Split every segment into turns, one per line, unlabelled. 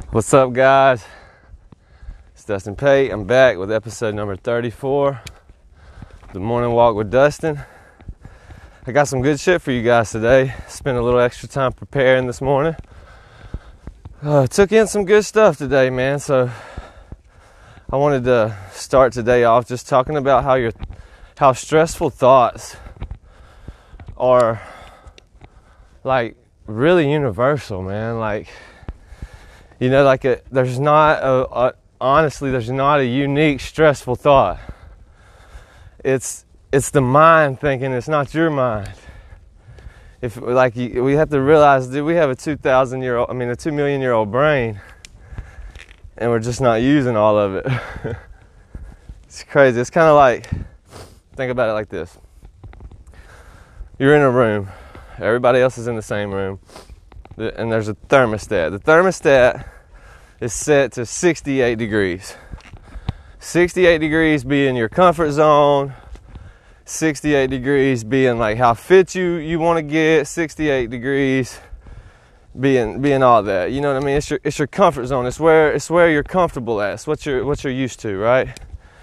What's up, guys? It's Dustin Pate. I'm back with episode number 34, The Morning Walk with Dustin. I got some good shit for you guys today. Spent a little extra time preparing this morning. Took in some good stuff today, man. So I wanted to start today off just talking about how stressful thoughts are like really universal, man. Like, you know, like there's not honestly, there's not a unique stressful thought. It's the mind thinking, it's not your mind. We have to realize, dude, we have a 2 million year old brain, and we're just not using all of it. It's crazy. It's kind of like, think about it like this. You're in a room. Everybody else is in the same room. And there's a thermostat. The thermostat is set to 68 degrees. 68 degrees being your comfort zone. 68 degrees being like how fit you want to get. 68 degrees being all that. You know what I mean? It's your comfort zone. It's where you're comfortable at. It's what you're used to, right?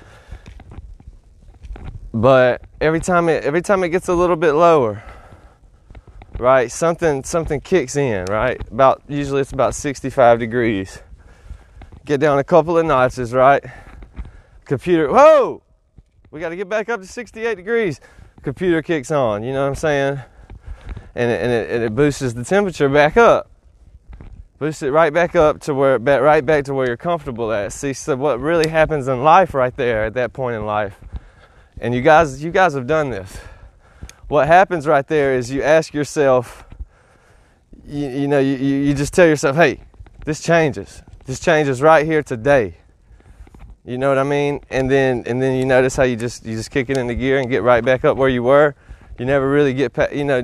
But every time it gets a little bit lower, right, something kicks in, right? Usually it's about 65 degrees. Get down a couple of notches, right? Computer, whoa! We got to get back up to 68 degrees. Computer kicks on, you know what I'm saying? And it boosts the temperature back up. Boosts it right back up to right back to where you're comfortable at. See, so what really happens in life right there at that point in life, and you guys have done this. What happens right there is you ask yourself, you just tell yourself, hey, this changes. This changes right here today. You know what I mean? And then you notice how you just kick it into gear and get right back up where you were. You never really get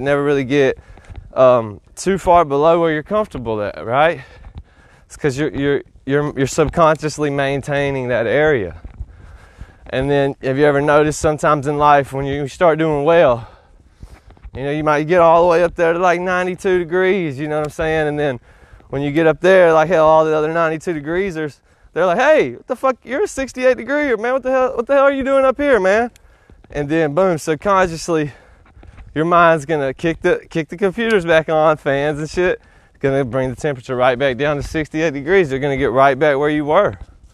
too far below where you're comfortable at, right? It's because you're subconsciously maintaining that area. And then have you ever noticed sometimes in life when you start doing well, you know, you might get all the way up there to like 92 degrees, you know what I'm saying? And then when you get up there, like hell, all the other 92 degreesers, they're like, hey, what the fuck, you're a 68 degree, man, what the hell are you doing up here, man? And then boom, subconsciously, your mind's gonna kick the computers back on, fans and shit. It's gonna bring the temperature right back down to 68 degrees. They're gonna get right back where you were.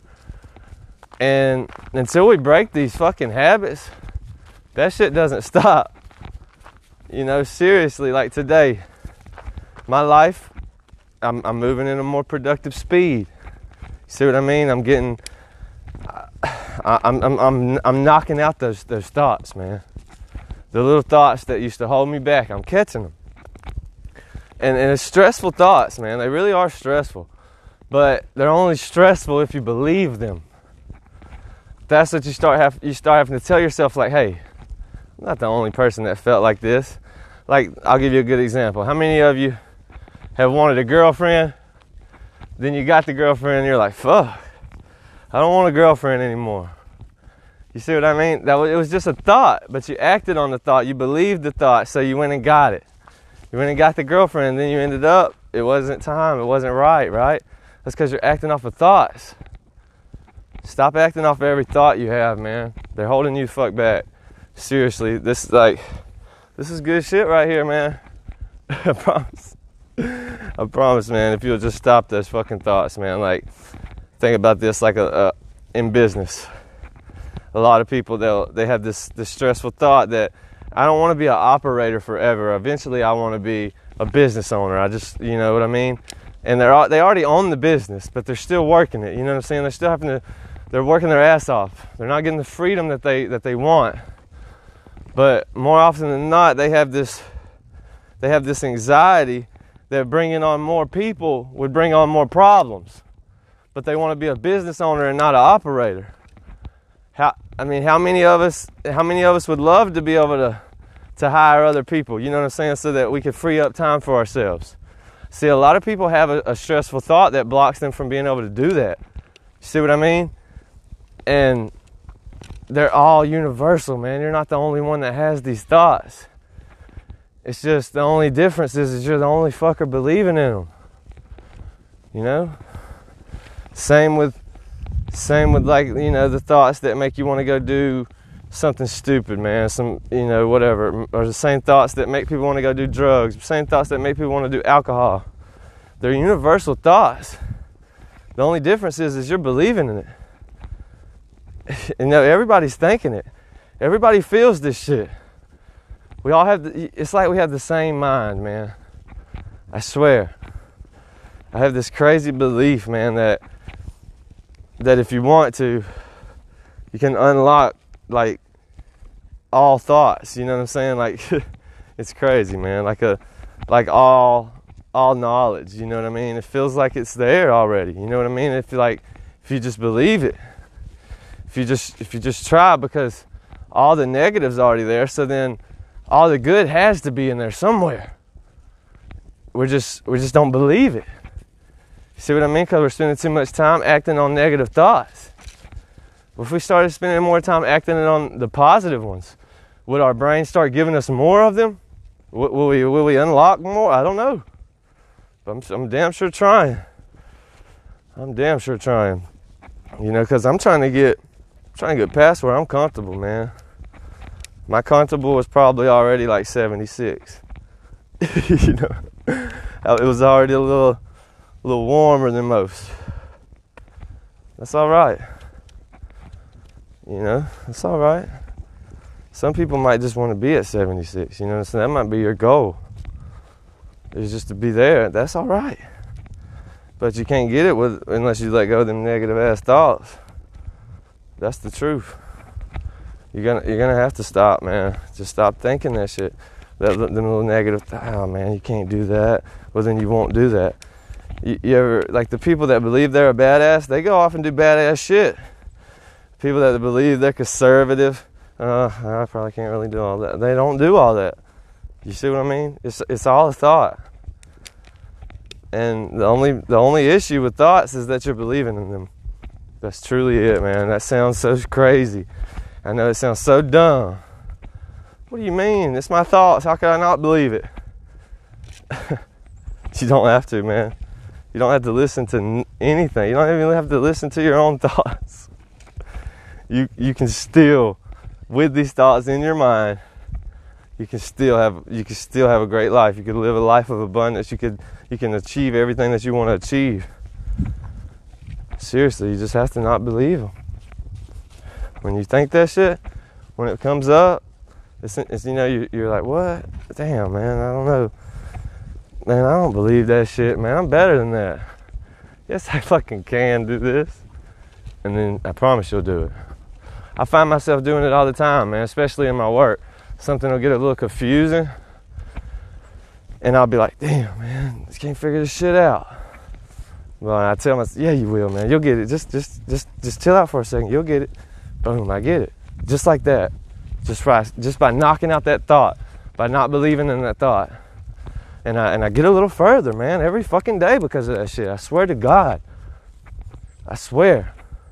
And until we break these fucking habits, that shit doesn't stop. You know, seriously, like today, my life, I'm moving in a more productive speed. See what I mean? I'm knocking out those thoughts, man. The little thoughts that used to hold me back, I'm catching them. And it's stressful thoughts, man. They really are stressful. But they're only stressful if you believe them. That's what you start having to tell yourself, like, hey, I'm not the only person that felt like this. Like, I'll give you a good example. How many of you have wanted a girlfriend? Then you got the girlfriend and you're like, fuck, I don't want a girlfriend anymore. You see what I mean? It was just a thought, but you acted on the thought. You believed the thought, so you went and got it. You went and got the girlfriend, and then you ended up, it wasn't time, it wasn't right? That's because you're acting off of thoughts. Stop acting off of every thought you have, man. They're holding you the fuck back. Seriously, this is good shit right here, man. I promise, man, if you'll just stop those fucking thoughts, man. Like, think about this like in business. A lot of people, they have this stressful thought that I don't want to be an operator forever. Eventually, I want to be a business owner. You know what I mean? And they already own the business, but they're still working it. You know what I'm saying? They're working their ass off. They're not getting the freedom that they want. But more often than not, they have this anxiety that bringing on more people would bring on more problems. But they want to be a business owner and not an operator. How many of us would love to be able to hire other people, you know what I'm saying, so that we could free up time for ourselves? See, a lot of people have a stressful thought that blocks them from being able to do that. You see what I mean? And they're all universal, man. You're not the only one that has these thoughts. It's just the only difference is you're the only fucker believing in them. You know? Same with like, you know, the thoughts that make you want to go do something stupid, man. Some, you know, whatever. Or the same thoughts that make people want to go do drugs. Same thoughts that make people want to do alcohol. They're universal thoughts. The only difference is you're believing in it. You know, everybody's thinking it. Everybody feels this shit. We all have, it's like we have the same mind, man. I swear. I have this crazy belief, man, that if you want to, you can unlock, like, all thoughts. You know what I'm saying? Like, it's crazy, man. Like all knowledge. You know what I mean? It feels like it's there already. You know what I mean? If you just believe it, if you just try, because all the negative's already there. So then, all the good has to be in there somewhere. We just don't believe it. See what I mean? Because we're spending too much time acting on negative thoughts. If we started spending more time acting on the positive ones, would our brain start giving us more of them? Will we unlock more? I don't know. But I'm damn sure trying. I'm damn sure trying. You know, because I'm trying to get past where I'm comfortable, man. My comfortable was probably already like 76. You know, it was already a little warmer than most. That's all right. You know, that's all right. Some people might just want to be at 76. You know what I'm saying? That might be your goal. Is just to be there. That's all right. But you can't get it unless you let go of them negative ass thoughts. That's the truth. You're gonna have to stop, man. Just stop thinking that shit. Them little negative. Oh man, you can't do that. Well, then you won't do that. You ever, like, the people that believe they're a badass, they go off and do badass shit. People that believe they're conservative, I probably can't really do all that. They don't do all that. You see what I mean? It's all a thought. And the only issue with thoughts is that you're believing in them. That's truly it, man. That sounds so crazy. I know it sounds so dumb. What do you mean? It's my thoughts. How could I not believe it? You don't have to, man. You don't have to listen to anything. You don't even have to listen to your own thoughts. You can still, with these thoughts in your mind, you can still have a great life. You can live a life of abundance. You can achieve everything that you want to achieve. Seriously, you just have to not believe them. When you think that shit, when it comes up, it's you know, you're like, what? Damn, man, I don't know. Man, I don't believe that shit, man. I'm better than that. Yes, I fucking can do this. And then I promise you'll do it. I find myself doing it all the time, man, especially in my work. Something will get a little confusing. And I'll be like, damn, man, I just can't figure this shit out. Well, I tell myself, yeah, you will, man. You'll get it. Just chill out for a second. You'll get it. Boom, I get it. Just like that. Just by knocking out that thought. By not believing in that thought. And I get a little further, man, every fucking day because of that shit. I swear to God. I swear.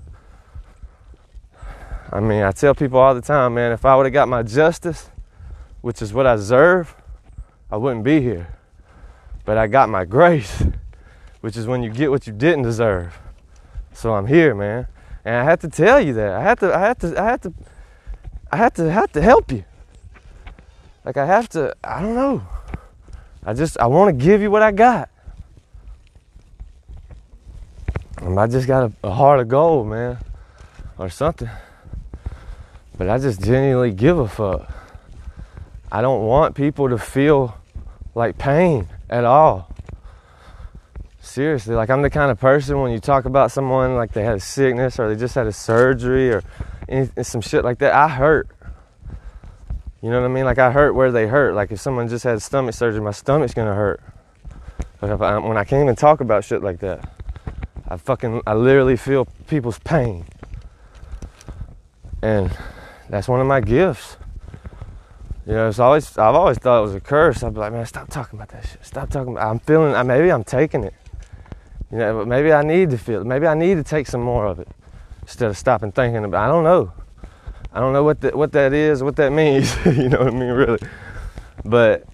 I mean, I tell people all the time, man, if I would have got my justice, which is what I deserve, I wouldn't be here. But I got my grace, which is when you get what you didn't deserve. So I'm here, man. And I had to tell you that. I had to help you. Like, I don't know. I want to give you what I got. And I just got a heart of gold, man. Or something. But I just genuinely give a fuck. I don't want people to feel like pain at all. Seriously, like, I'm the kind of person when you talk about someone like they had a sickness or they just had a surgery or some shit like that, I hurt. You know what I mean? Like, I hurt where they hurt. Like, if someone just had stomach surgery, my stomach's gonna hurt. But when I can't even talk about shit like that, I literally feel people's pain. And that's one of my gifts. You know, I've always thought it was a curse. I'd be like, man, stop talking about that shit. Stop talking about it. Maybe I'm taking it. You know, but maybe I need to feel it. Maybe I need to take some more of it instead of stopping thinking about it. I don't know. I don't know what that is, what that means. You know what I mean, really. But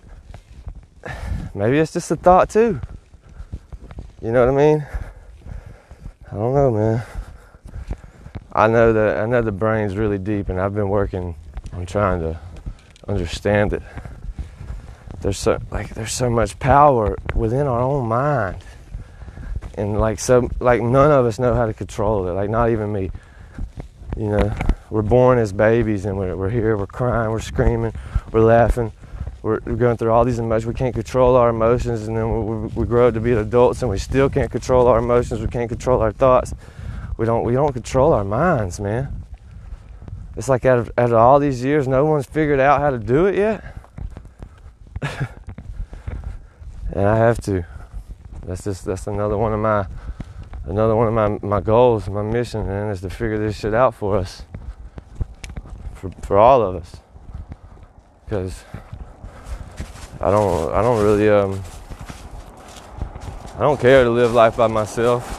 maybe it's just a thought too. You know what I mean? I don't know, man. I know the brain's really deep, and I've been working on trying to understand it. There's so much power within our own mind, and none of us know how to control it. Like, not even me. You know, we're born as babies, and we're here, we're crying, we're screaming, we're laughing, we're going through all these emotions. We can't control our emotions, and then we grow up to be adults, and we still can't control our emotions. We can't control our thoughts. We don't control our minds, man. It's like out of all these years, no one's figured out how to do it yet. And I have to. That's another one of my goals, my mission, man, is to figure this shit out for us, for all of us. Because I don't care to live life by myself.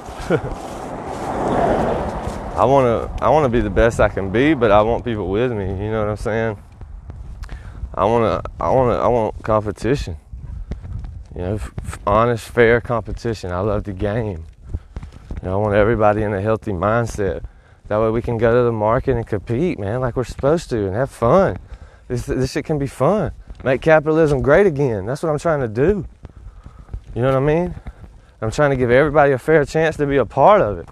I want to be the best I can be, but I want people with me. You know what I'm saying? I want competition. You know, honest, fair competition. I love the game. You know, I want everybody in a healthy mindset. That way we can go to the market and compete, man, like we're supposed to, and have fun. This shit can be fun. Make capitalism great again. That's what I'm trying to do. You know what I mean? I'm trying to give everybody a fair chance to be a part of it.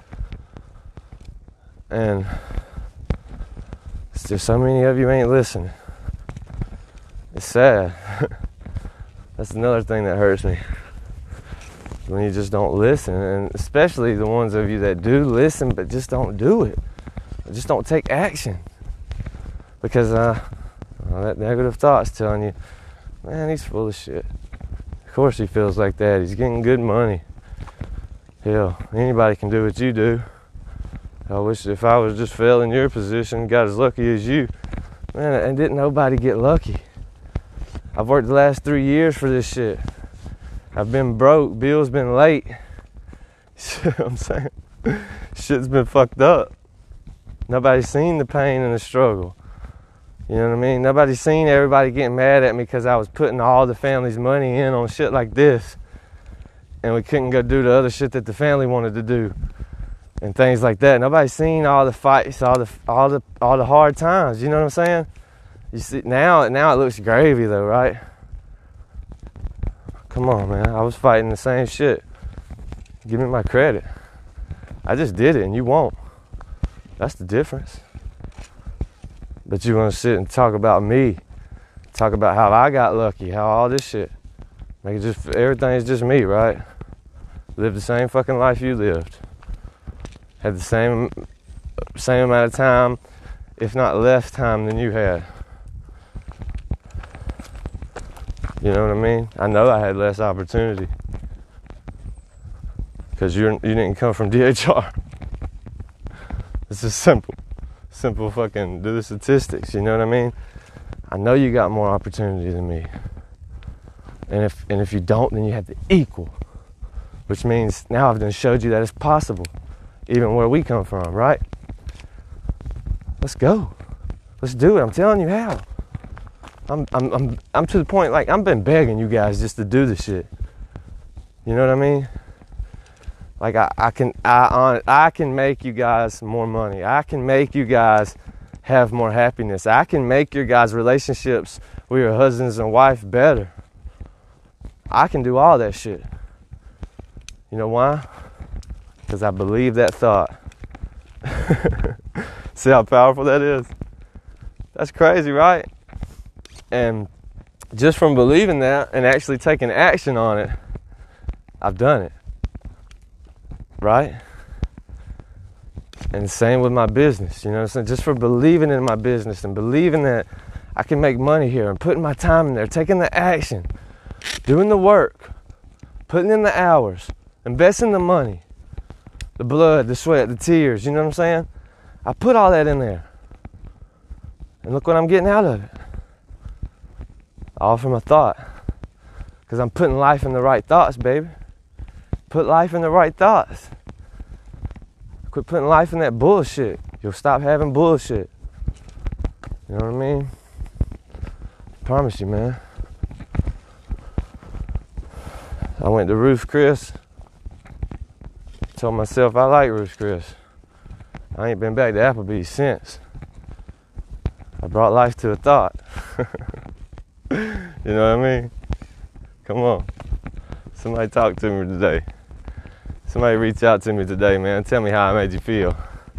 And it's just so many of you ain't listening. It's sad. That's another thing that hurts me. When you just don't listen, and especially the ones of you that do listen but just don't do it. Just don't take action. Because that negative thought's telling you, man, he's full of shit. Of course he feels like that. He's getting good money. Hell, anybody can do what you do. I wish if I was just fell in your position, got as lucky as you. Man, and didn't nobody get lucky. I've worked the last 3 years for this shit. I've been broke, bills been late. You see what I'm saying? Shit's been fucked up. Nobody's seen the pain and the struggle. You know what I mean? Nobody's seen everybody getting mad at me because I was putting all the family's money in on shit like this. And we couldn't go do the other shit that the family wanted to do. And things like that. Nobody's seen all the fights, all the hard times. You know what I'm saying? You see, now it looks gravy though, right? Come on, man. I was fighting the same shit. Give me my credit. I just did it and you won't. That's the difference. But you want to sit and talk about me. Talk about how I got lucky, how all this shit. Like everything is just me, right? Lived the same fucking life you lived. Had the same amount of time, if not less time than you had. You know what I mean? I know I had less opportunity. Because you didn't come from DHR. It's just simple fucking do the statistics, you know what I mean? I know you got more opportunity than me. And if you don't, then you have to equal. Which means now I've done showed you that it's possible. Even where we come from, right? Let's go. Let's do it. I'm telling you how. I'm to the point, like, I've been begging you guys just to do the shit. You know what I mean? Like, I can make you guys more money. I can make you guys have more happiness. I can make your guys' relationships with your husbands and wife better. I can do all that shit. You know why? Because I believe that thought. See how powerful that is? That's crazy, right? And just from believing that and actually taking action on it, I've done it. Right? And same with my business, you know what I'm saying? Just for believing in my business and believing that I can make money here and putting my time in there, taking the action, doing the work, putting in the hours, investing the money, the blood, the sweat, the tears, you know what I'm saying? I put all that in there. And look what I'm getting out of it. All from a thought. Because I'm putting life in the right thoughts, baby. Put life in the right thoughts. Quit putting life in that bullshit. You'll stop having bullshit. You know what I mean? I promise you, man. I went to Ruth Chris told myself I like Ruth's Chris. I ain't been back to Applebee's since. I brought life to a thought. You know what I mean? Come on. Somebody talk to me today. Somebody reach out to me today, man. Tell me how I made you feel.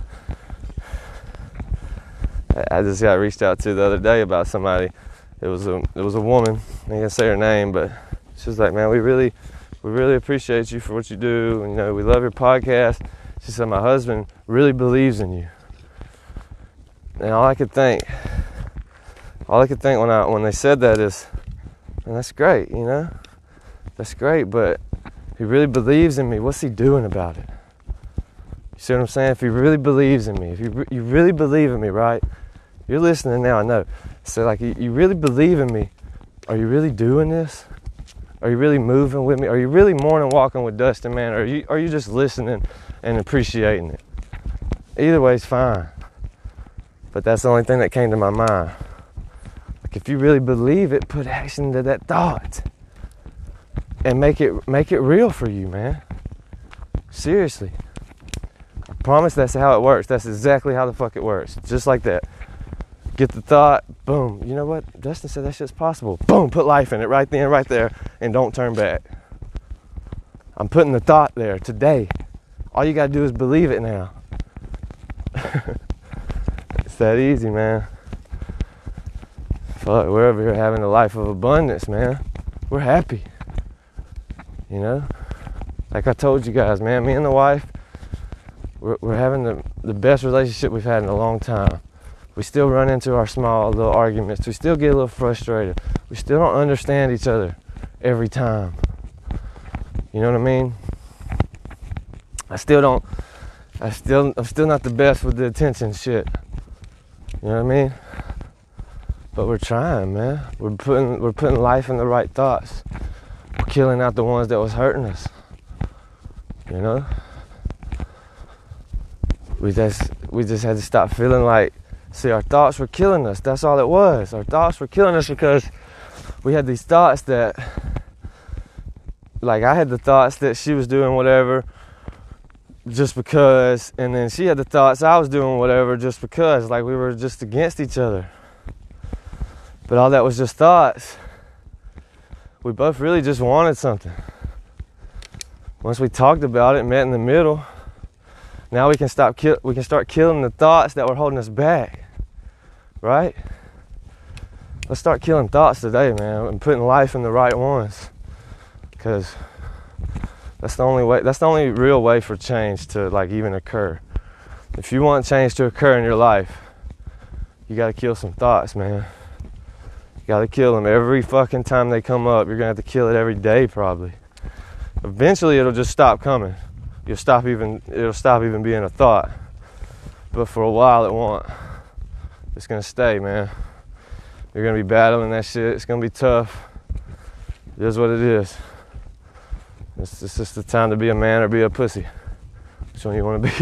I just got reached out to the other day about somebody. It was a woman. I ain't gonna say her name, but she was like, man, we really appreciate you for what you do. And, you know, we love your podcast. She said, my husband really believes in you. And all I could think when they said that is, man, that's great, you know? That's great, but he really believes in me. What's he doing about it? You see what I'm saying? If he really believes in me, if you really believe in me, right? You're listening now, I know. So like, you really believe in me. Are you really doing this? Are you really moving with me? Are you really morning walking with Dustin, man? Or are you just listening and appreciating it? Either way is fine. But that's the only thing that came to my mind. Like, if you really believe it, put action to that thought. And make it real for you, man. Seriously. I promise that's how it works. That's exactly how the fuck it works. Just like that. Get the thought, boom. You know what? Dustin said that shit's possible. Boom, put life in it right then, right there, and don't turn back. I'm putting the thought there today. All you gotta do is believe it now. It's that easy, man. Fuck, we're over here having a life of abundance, man. We're happy. You know? Like I told you guys, man, me and the wife, we're having the best relationship we've had in a long time. We still run into our small little arguments. We still get a little frustrated. We still don't understand each other every time. You know what I mean? I'm still not the best with the attention shit. You know what I mean? But we're trying, man. We're putting life in the right thoughts. We're killing out the ones that was hurting us. You know? We just had to stop feeling like, see, our thoughts were killing us. That's all it was. Our thoughts were killing us because we had these thoughts that, like, I had the thoughts that she was doing whatever just because, and then she had the thoughts I was doing whatever just because, like we were just against each other. But all that was just thoughts. We both really just wanted something. Once we talked about it, met in the middle, now we can start killing the thoughts that were holding us back, right? Let's start killing thoughts today, man, and putting life in the right ones, because that's the only way. That's the only real way for change to like even occur. If you want change to occur in your life, you got to kill some thoughts, man. You got to kill them every fucking time they come up. You're gonna have to kill it every day, probably. Eventually, it'll just stop coming. It'll stop even being a thought. But for a while it won't. It's gonna stay, man. You're gonna be battling that shit. It's gonna be tough. It is what it is. It's just the time to be a man or be a pussy. Which one you wanna be?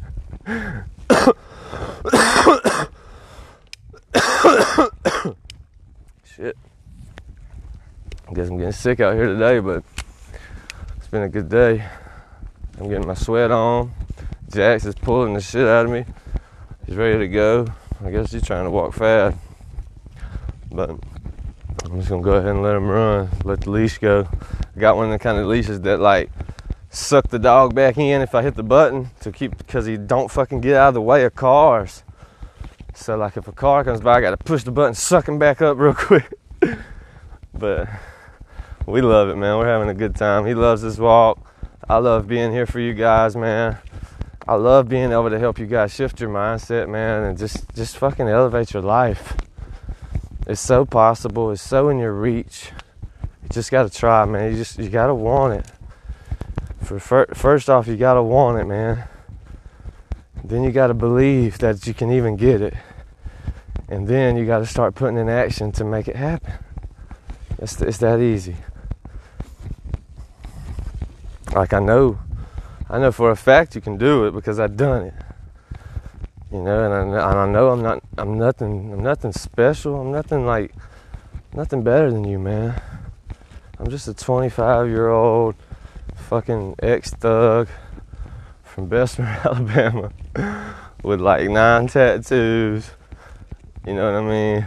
Shit. I guess I'm getting sick out here today, but it's been a good day. I'm getting my sweat on. Jax is pulling the shit out of me. He's ready to go. I guess he's trying to walk fast. But I'm just gonna go ahead and let him run. Let the leash go. I got one of the kind of leashes that like suck the dog back in if I hit the button because he don't fucking get out of the way of cars. So like if a car comes by, I gotta push the button, suck him back up real quick. But we love it, man. We're having a good time. He loves this walk. I love being here for you guys, man. I love being able to help you guys shift your mindset, man, and just fucking elevate your life. It's so possible. It's so in your reach. You just gotta try, man. You gotta want it. First off, you gotta want it, man. Then you gotta believe that you can even get it. And then you gotta start putting in action to make it happen. It's that easy. Like I know for a fact you can do it because I've done it. You know, and I know I'm nothing special. I'm nothing better than you, man. I'm just a 25-year-old fucking ex-thug from Bessemer, Alabama, with like 9 tattoos. You know what I mean?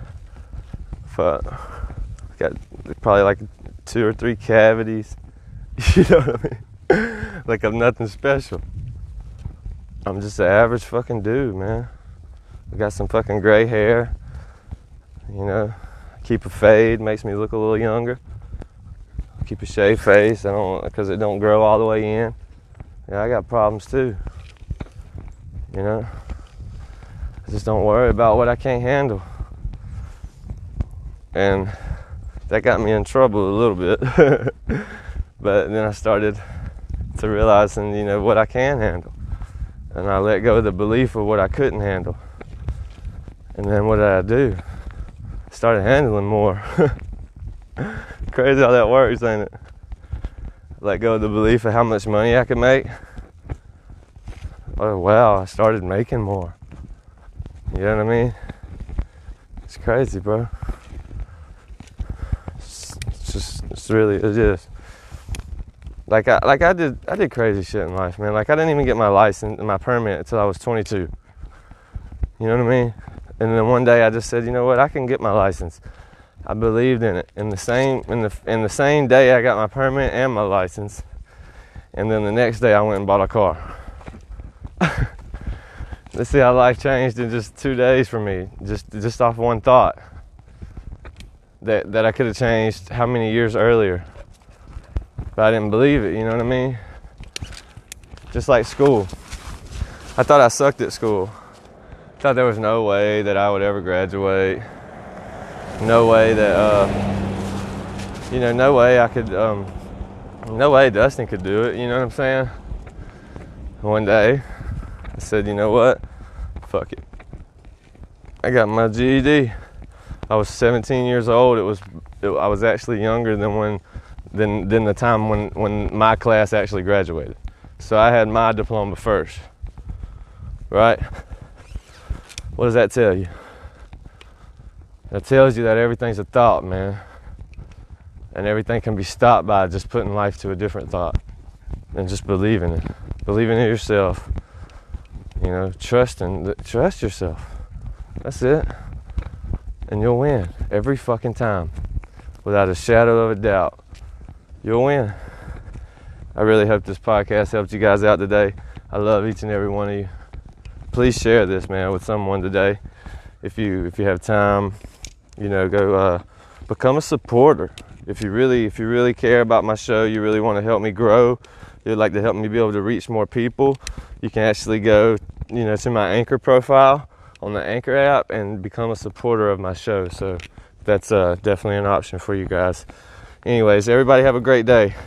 Got probably like 2 or 3 cavities. You know what I mean? Like I'm nothing special. I'm just an average fucking dude, man. I got some fucking gray hair. You know, keep a fade, makes me look a little younger. Keep a shaved face, because it don't grow all the way in. Yeah, I got problems too. You know, I just don't worry about what I can't handle. And that got me in trouble a little bit. But then I started to realize, what I can handle. And I let go of the belief of what I couldn't handle. And then what did I do? I started handling more. Crazy how that works, ain't it? Let go of the belief of how much money I could make. Oh wow, I started making more. You know what I mean? It's crazy, bro. It is. Like I did crazy shit in life, man. Like I didn't even get my license and my permit until I was 22. You know what I mean? And then one day I just said, you know what? I can get my license. I believed in it. In the same day I got my permit and my license. And then the next day I went and bought a car. Let's see how life changed in just 2 days for me. Just off one thought. That I could have changed how many years earlier. But I didn't believe it, you know what I mean? Just like school. I thought I sucked at school. Thought there was no way that I would ever graduate. No way that, no way I could, no way Dustin could do it, you know what I'm saying? One day, I said, you know what? Fuck it. I got my GED. I was 17 years old. I was actually younger than the time when my class actually graduated. So I had my diploma first. Right? What does that tell you? That tells you that everything's a thought, man. And everything can be stopped by just putting life to a different thought. And just believing it. Believing in yourself. Trust yourself. That's it. And you'll win every fucking time. Without a shadow of a doubt. You'll win. I really hope this podcast helped you guys out today. I love each and every one of you. Please share this, man, with someone today. If you have time, go become a supporter. If you really care about my show, you really want to help me grow, you'd like to help me be able to reach more people, you can actually go, to my Anchor profile on the Anchor app and become a supporter of my show. So that's definitely an option for you guys. Anyways, everybody have a great day.